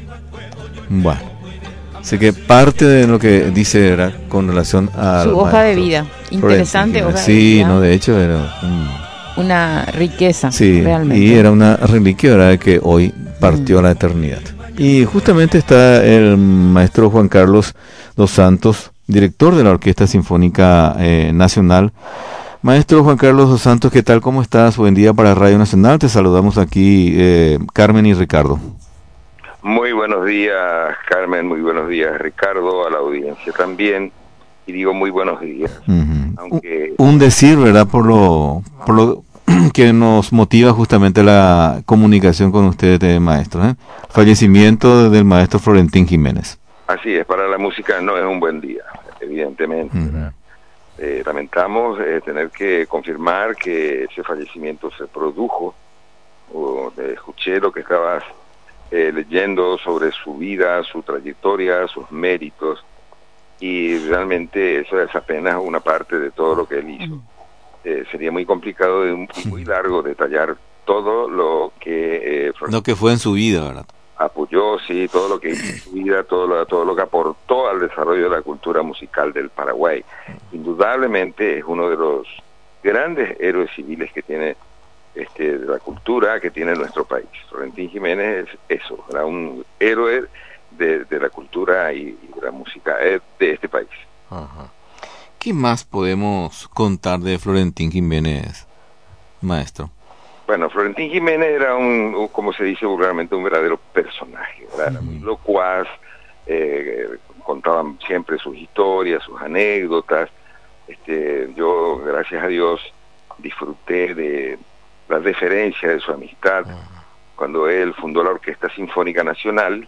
Bueno, así que parte de lo que dice era con relación a su hoja de vida, interesante hoja de vida. Sí, no, de hecho era una riqueza, sí, realmente. Y era una reliquia, ¿verdad?, que hoy partió a la eternidad. Y justamente está el maestro Juan Carlos dos Santos, director de la Orquesta Sinfónica Nacional. Maestro Juan Carlos dos Santos, ¿qué tal? ¿Cómo estás? Buen día para Radio Nacional. Te saludamos aquí Carmen y Ricardo. Muy buenos días, Carmen. Muy buenos días, Ricardo, a la audiencia también. Y digo muy buenos días. Aunque un decir, ¿verdad? Por lo que nos motiva justamente la comunicación con ustedes, maestro. Fallecimiento del maestro Florentín Jiménez. Así es, para la música no es un buen día, evidentemente. Lamentamos tener que confirmar que ese fallecimiento se produjo. Escuché lo que estabas leyendo sobre su vida, su trayectoria, sus méritos, y realmente eso es apenas una parte de todo lo que él hizo. Sería muy complicado y muy largo detallar todo lo que fue en su vida, ¿verdad? Apoyó, sí, todo lo que hizo en su vida, todo lo que aportó al desarrollo de la cultura musical del Paraguay. Indudablemente es uno de los grandes héroes civiles que tiene de la cultura que tiene nuestro país. Florentín Jiménez es eso, era un héroe de la cultura y de la música de este país. Ajá. ¿Qué más podemos contar de Florentín Jiménez, maestro? Bueno, Florentín Jiménez era como se dice vulgarmente, un verdadero personaje, ¿verdad? Era muy locuaz, contaban siempre sus historias, sus anécdotas. Yo, gracias a Dios, disfruté de la deferencia de su amistad. Cuando él fundó la Orquesta Sinfónica Nacional,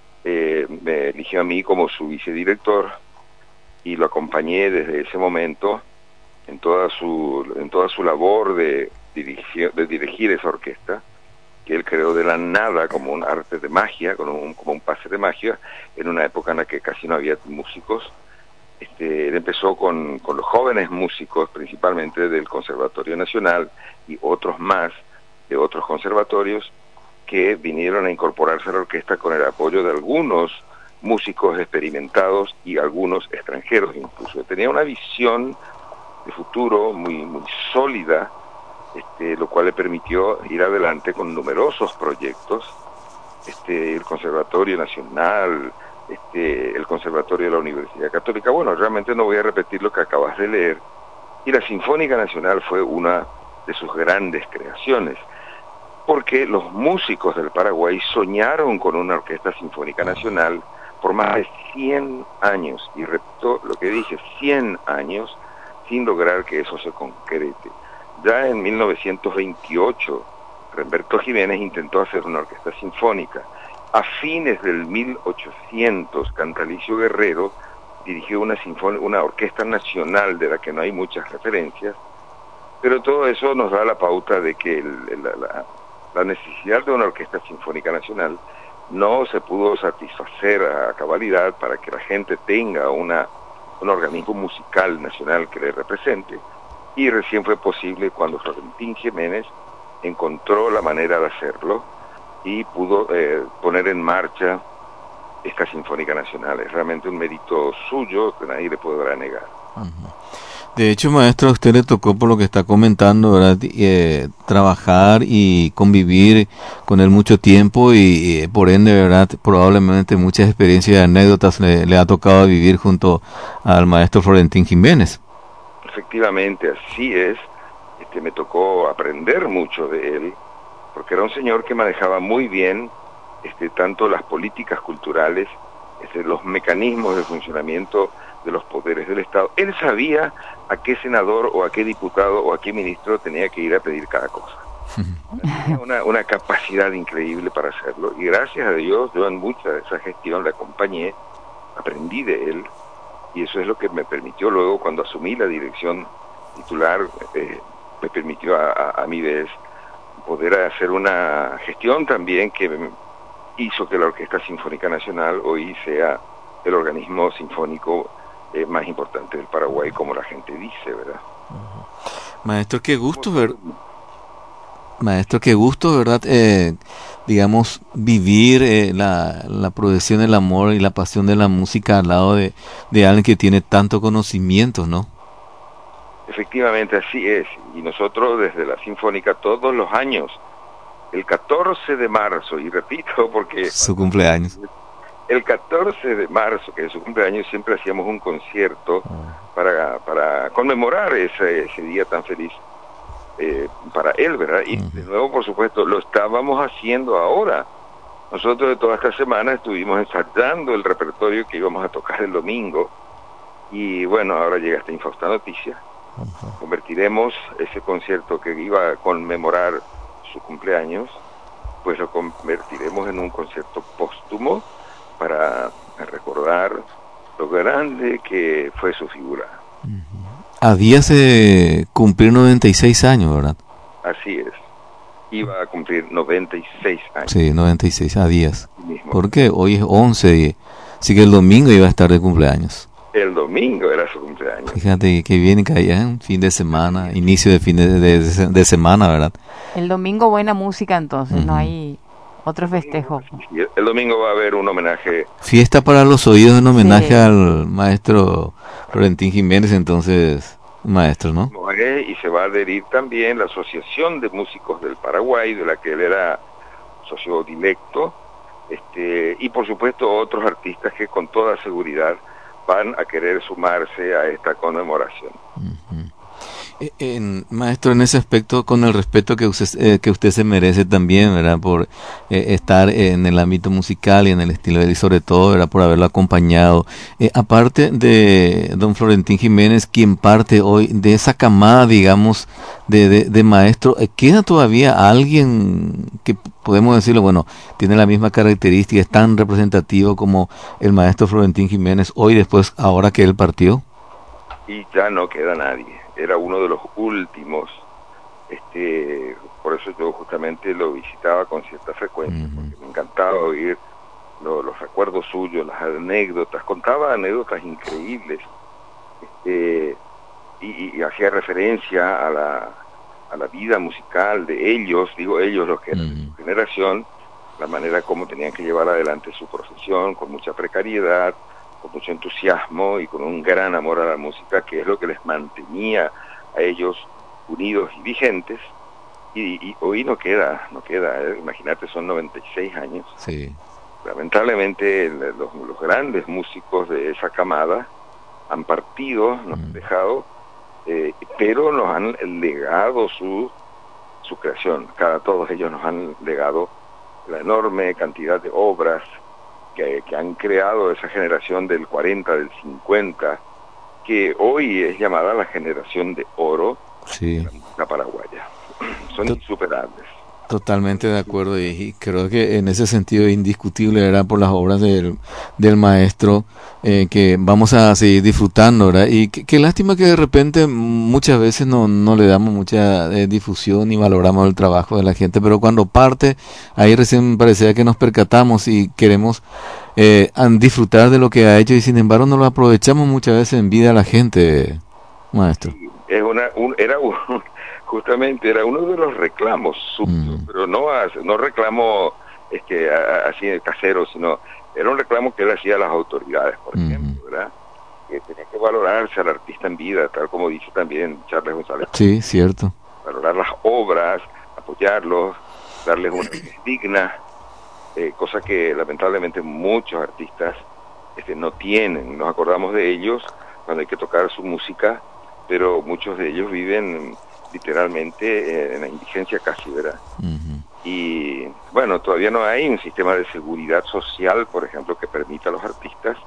me eligió a mí como su vicedirector y lo acompañé desde ese momento en toda su labor de dirigir esa orquesta, que él creó de la nada como un arte de magia, como un pase de magia, en una época en la que casi no había músicos. Él empezó con los jóvenes músicos, principalmente del Conservatorio Nacional y otros más de otros conservatorios, que vinieron a incorporarse a la orquesta con el apoyo de algunos músicos experimentados y algunos extranjeros incluso. Tenía una visión de futuro muy sólida, lo cual le permitió ir adelante con numerosos proyectos, el Conservatorio Nacional, el Conservatorio de la Universidad Católica. Bueno, realmente no voy a repetir lo que acabas de leer. Y la Sinfónica Nacional fue una de sus grandes creaciones, porque los músicos del Paraguay soñaron con una Orquesta Sinfónica Nacional por más de 100 años, y repito lo que dije, 100 años, sin lograr que eso se concrete. Ya en 1928, Remberto Jiménez intentó hacer una orquesta sinfónica. A fines del 1800, Cantalicio Guerrero dirigió una orquesta nacional de la que no hay muchas referencias, pero todo eso nos da la pauta de que la necesidad de una orquesta sinfónica nacional no se pudo satisfacer a cabalidad para que la gente tenga un organismo musical nacional que le represente, y recién fue posible cuando Florentín Jiménez encontró la manera de hacerlo y pudo poner en marcha esta Sinfónica Nacional. Es realmente un mérito suyo que nadie le podrá negar. De hecho, maestro, a usted le tocó, por lo que está comentando, ¿verdad?, trabajar y convivir con él mucho tiempo y por ende, ¿verdad?, probablemente muchas experiencias y anécdotas le ha tocado vivir junto al maestro Florentín Jiménez. Efectivamente, así es. Me tocó aprender mucho de él, porque era un señor que manejaba muy bien tanto las políticas culturales, los mecanismos de funcionamiento de los poderes del Estado. Él sabía a qué senador o a qué diputado o a qué ministro tenía que ir a pedir cada cosa. Tenía una capacidad increíble para hacerlo, y gracias a Dios yo en mucha de esa gestión le acompañé, aprendí de él, y eso es lo que me permitió luego, cuando asumí la dirección titular, me permitió a mi vez poder hacer una gestión también que hizo que la Orquesta Sinfónica Nacional hoy sea el organismo sinfónico más importante del Paraguay, como la gente dice, ¿verdad? Maestro, qué gusto, Maestro, qué gusto, ¿verdad? digamos, vivir la progresión del amor y la pasión de la música al lado de alguien que tiene tanto conocimiento, ¿no? Efectivamente, así es. Y nosotros desde la Sinfónica todos los años, el 14 de marzo, y repito porque... Su cumpleaños. El 14 de marzo, que es su cumpleaños, siempre hacíamos un concierto para conmemorar ese día tan feliz para él, ¿verdad? Y de nuevo, por supuesto, lo estábamos haciendo ahora. Nosotros de toda esta semana estuvimos ensayando el repertorio que íbamos a tocar el domingo, y bueno, ahora llega esta infausta noticia. Convertiremos ese concierto que iba a conmemorar su cumpleaños, pues lo convertiremos en un concierto póstumo para recordar lo grande que fue su figura. A días de cumplir 96 años, ¿verdad? Así es. Iba a cumplir 96 años. Sí, 96 a días. Porque hoy es 11, así que el domingo iba a estar de cumpleaños. El domingo era su cumpleaños. Fíjate que viene caía en fin de semana, inicio de fin de semana, ¿verdad? El domingo buena música, entonces, no hay otro festejo. El domingo va a haber un homenaje. Fiesta para los oídos en homenaje al maestro Florentín Jiménez, entonces, maestro, ¿no? Y se va a adherir también la Asociación de Músicos del Paraguay, de la que él era socio directo, y por supuesto otros artistas que con toda seguridad van a querer sumarse a esta conmemoración. Maestro, en ese aspecto, con el respeto que usted se merece también, ¿verdad? Por estar en el ámbito musical y en el estilo de él, y sobre todo, ¿verdad? Por haberlo acompañado. Aparte de don Florentín Jiménez, quien parte hoy de esa camada, digamos, de maestro, ¿queda todavía alguien que podemos decirlo, bueno, tiene la misma característica, es tan representativo como el maestro Florentín Jiménez hoy, después, ahora que él partió? Y ya no queda nadie. Era uno de los últimos, por eso yo justamente lo visitaba con cierta frecuencia, porque me encantaba oír los recuerdos suyos, las anécdotas, contaba anécdotas increíbles, y hacía referencia a la vida musical de ellos, digo ellos los que eran de su generación, la manera como tenían que llevar adelante su profesión, con mucha precariedad, con mucho entusiasmo y con un gran amor a la música, que es lo que les mantenía a ellos unidos y vigentes, y hoy no queda, imagínate, son 96 años. Sí. Lamentablemente los grandes músicos de esa camada han partido, nos han dejado, pero nos han legado su creación. Todos ellos nos han legado la enorme cantidad de obras que han creado esa generación del 40, del 50, que hoy es llamada la generación de oro de la música paraguaya. Son insuperables. Totalmente de acuerdo, y creo que en ese sentido es indiscutible, ¿verdad? Por las obras del maestro, que vamos a seguir disfrutando, ¿verdad? Y qué lástima que de repente muchas veces no le damos mucha difusión ni valoramos el trabajo de la gente, pero cuando parte, ahí recién parecía que nos percatamos y queremos disfrutar de lo que ha hecho, y sin embargo no lo aprovechamos muchas veces en vida a la gente, maestro. Justamente era uno de los reclamos suyos, pero no reclamo así casero, sino era un reclamo que él hacía a las autoridades, por ejemplo, ¿verdad? Que tenía que valorarse al artista en vida, tal como dice también Charles González. Sí, cierto. Valorar las obras, apoyarlos, darles una vida digna, cosa que lamentablemente muchos artistas no tienen. Nos acordamos de ellos cuando hay que tocar su música, pero muchos de ellos viven literalmente en la indigencia casi, ¿verdad? Y bueno, todavía no hay un sistema de seguridad social, por ejemplo, que permita a los artistas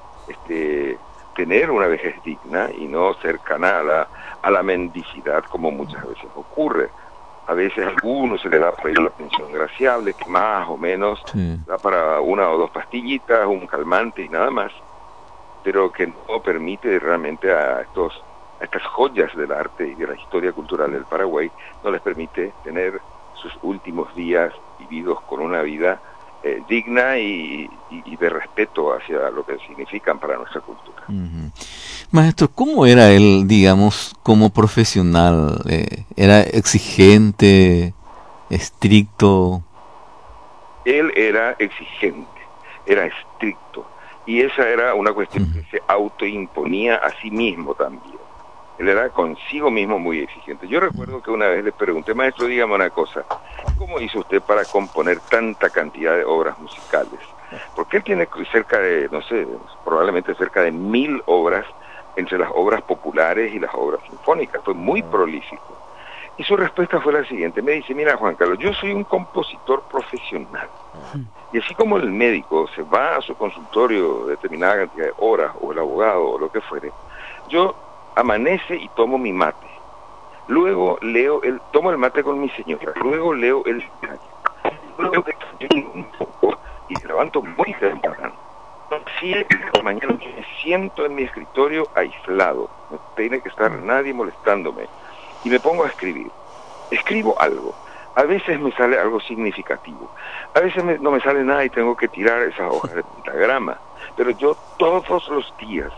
tener una vejez digna y no cercana a la mendicidad, como muchas veces ocurre. A veces a algunos se les da por ahí la pensión graciable, que más o menos da para 1 o 2 pastillitas, un calmante y nada más, pero que no permite realmente a estas joyas del arte y de la historia cultural del Paraguay, no les permite tener sus últimos días vividos con una vida digna y de respeto hacia lo que significan para nuestra cultura. Maestro, ¿cómo era él, digamos, como profesional? ¿Era exigente, estricto? Él era exigente, era estricto, y esa era una cuestión que se autoimponía a sí mismo también. Él era consigo mismo muy exigente. Yo recuerdo que una vez le pregunté, maestro, dígame una cosa, ¿cómo hizo usted para componer tanta cantidad de obras musicales? Porque él tiene cerca de, no sé, probablemente cerca de 1000 obras, entre las obras populares y las obras sinfónicas. Fue muy prolífico. Y su respuesta fue la siguiente, me dice, mira Juan Carlos, yo soy un compositor profesional. Y así como el médico se va a su consultorio determinada cantidad de horas, o el abogado, o lo que fuere, yo amanece y tomo mi mate. Luego tomo el mate con mi señora, luego leo el diario. Luego desayuno un poco y me levanto muy temprano. 7 de la mañana yo me siento en mi escritorio aislado, no tiene que estar nadie molestándome, y me pongo a escribir. Escribo algo. A veces me sale algo significativo, a veces no me sale nada y tengo que tirar esas hojas de pentagrama, pero yo todos los días,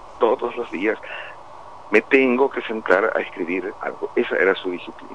me tengo que sentar a escribir algo. Esa era su disciplina.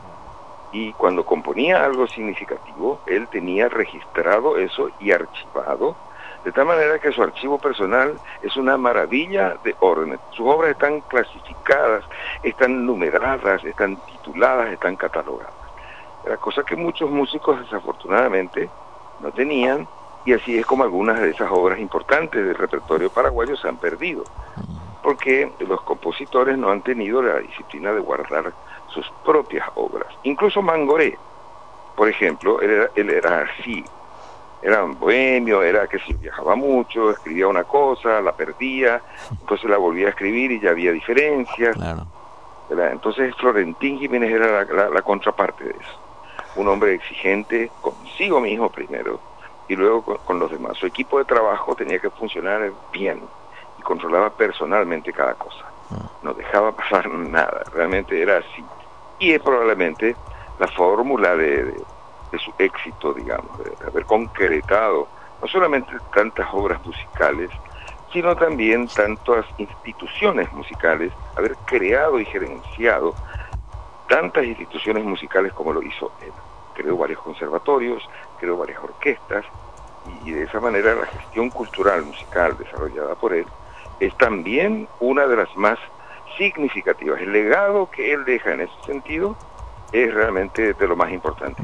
Y cuando componía algo significativo, él tenía registrado eso y archivado, de tal manera que su archivo personal es una maravilla de orden. Sus obras están clasificadas, están numeradas, están tituladas, están catalogadas. Era cosa que muchos músicos desafortunadamente no tenían, y así es como algunas de esas obras importantes del repertorio paraguayo se han perdido, porque los compositores no han tenido la disciplina de guardar sus propias obras. Incluso Mangoré, por ejemplo, él era así, era un bohemio, era que si viajaba mucho, escribía una cosa, la perdía, entonces la volvía a escribir y ya había diferencias. Claro. Entonces Florentín Jiménez era la contraparte de eso. Un hombre exigente consigo mismo primero y luego con los demás. Su equipo de trabajo tenía que funcionar bien y controlaba personalmente cada cosa. No dejaba pasar nada, realmente era así. Y es probablemente la fórmula de su éxito, digamos, de haber concretado no solamente tantas obras musicales, sino también tantas instituciones musicales, haber creado y gerenciado tantas instituciones musicales como lo hizo él. Creó varios conservatorios, creó varias orquestas, y de esa manera la gestión cultural musical desarrollada por él es también una de las más significativas. El legado que él deja en ese sentido es realmente de lo más importante.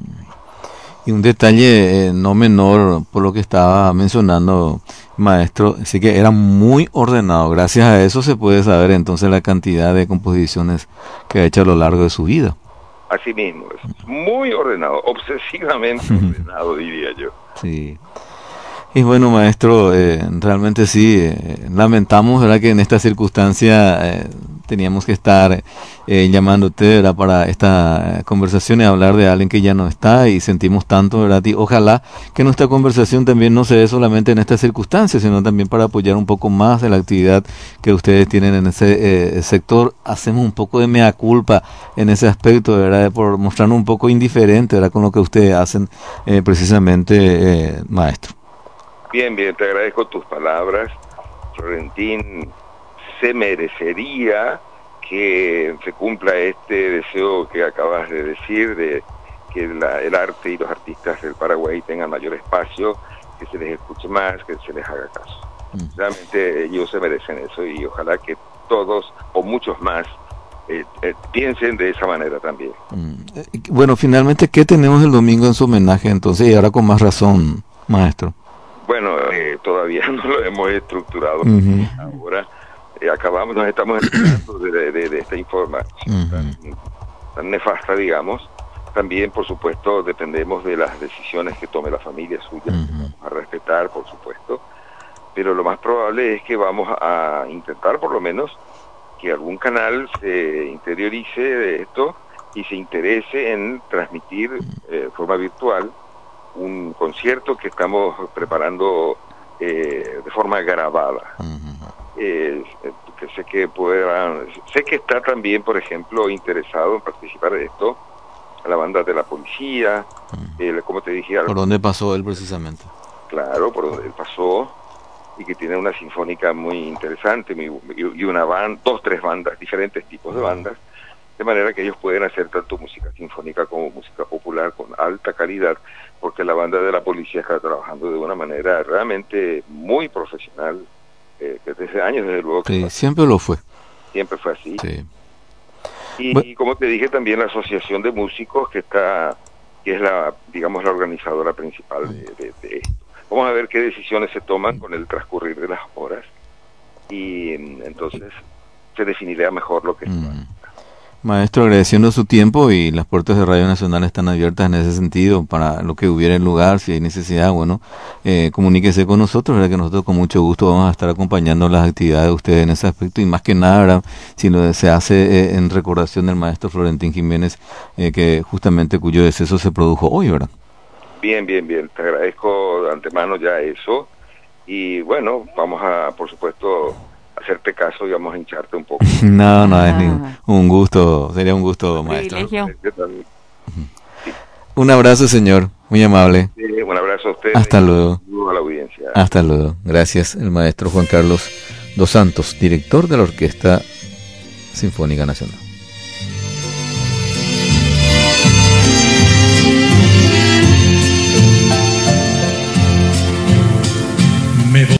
Y un detalle no menor, por lo que estaba mencionando, maestro, sí que era muy ordenado. Gracias a eso se puede saber entonces la cantidad de composiciones que ha hecho a lo largo de su vida. Así mismo, es muy ordenado, obsesivamente ordenado, diría yo. Sí. Y bueno, maestro, realmente sí, lamentamos, ¿verdad?, que en esta circunstancia teníamos que estar llamándote, ¿verdad?, para esta conversación y hablar de alguien que ya no está, y sentimos tanto, ¿verdad? Y ojalá que nuestra conversación también no se dé solamente en estas circunstancias, sino también para apoyar un poco más de la actividad que ustedes tienen en ese sector. Hacemos un poco de mea culpa en ese aspecto, ¿verdad?, por mostrarnos un poco indiferente, ¿verdad?, con lo que ustedes hacen precisamente, maestro. Bien, te agradezco tus palabras. Florentín se merecería que se cumpla este deseo que acabas de decir, de que el arte y los artistas del Paraguay tengan mayor espacio, que se les escuche más, que se les haga caso. Realmente ellos se merecen eso, y ojalá que todos o muchos más piensen de esa manera también. Bueno, finalmente, ¿qué tenemos el domingo en su homenaje entonces? Y ahora con más razón, maestro. Bueno, todavía no lo hemos estructurado. Ahora nos estamos enterando de esta información tan nefasta, digamos. También, por supuesto, dependemos de las decisiones que tome la familia suya, que vamos a respetar, por supuesto. Pero lo más probable es que vamos a intentar, por lo menos, que algún canal se interiorice de esto y se interese en transmitir de forma virtual un concierto que estamos preparando de forma grabada. Que sé que está también, por ejemplo, interesado en participar de esto a la banda de la policía, como te dije. ¿Por dónde pasó él precisamente? Claro, por donde él pasó, y que tiene una sinfónica muy interesante, y una banda, 2, 3 bandas, diferentes tipos de bandas, de manera que ellos pueden hacer tanto música sinfónica como música popular con alta calidad, porque la banda de la policía está trabajando de una manera realmente muy profesional, que desde años, desde luego. Sí, siempre lo fue. Siempre fue así. Sí. Y como te dije, también la asociación de músicos que es la, digamos, la organizadora principal de esto. Vamos a ver qué decisiones se toman con el transcurrir de las horas y entonces se definirá mejor lo que es. Maestro, agradeciendo su tiempo, y las puertas de Radio Nacional están abiertas en ese sentido para lo que hubiera en lugar, si hay necesidad, bueno, comuníquese con nosotros, ¿verdad? Que nosotros con mucho gusto vamos a estar acompañando las actividades de ustedes en ese aspecto, y más que nada, ¿verdad? Si se hace en recordación del maestro Florentín Jiménez, que justamente cuyo deceso se produjo hoy, ¿verdad? Bien, bien, bien, te agradezco de antemano ya eso, y bueno, vamos a, por supuesto, hacerte caso y vamos a hincharte un poco. No, es un gusto, sería un gusto, maestro. Un abrazo, señor, muy amable. Sí, un abrazo a usted. Hasta luego. A la audiencia. Hasta luego. Gracias, el maestro Juan Carlos dos Santos, director de la Orquesta Sinfónica Nacional.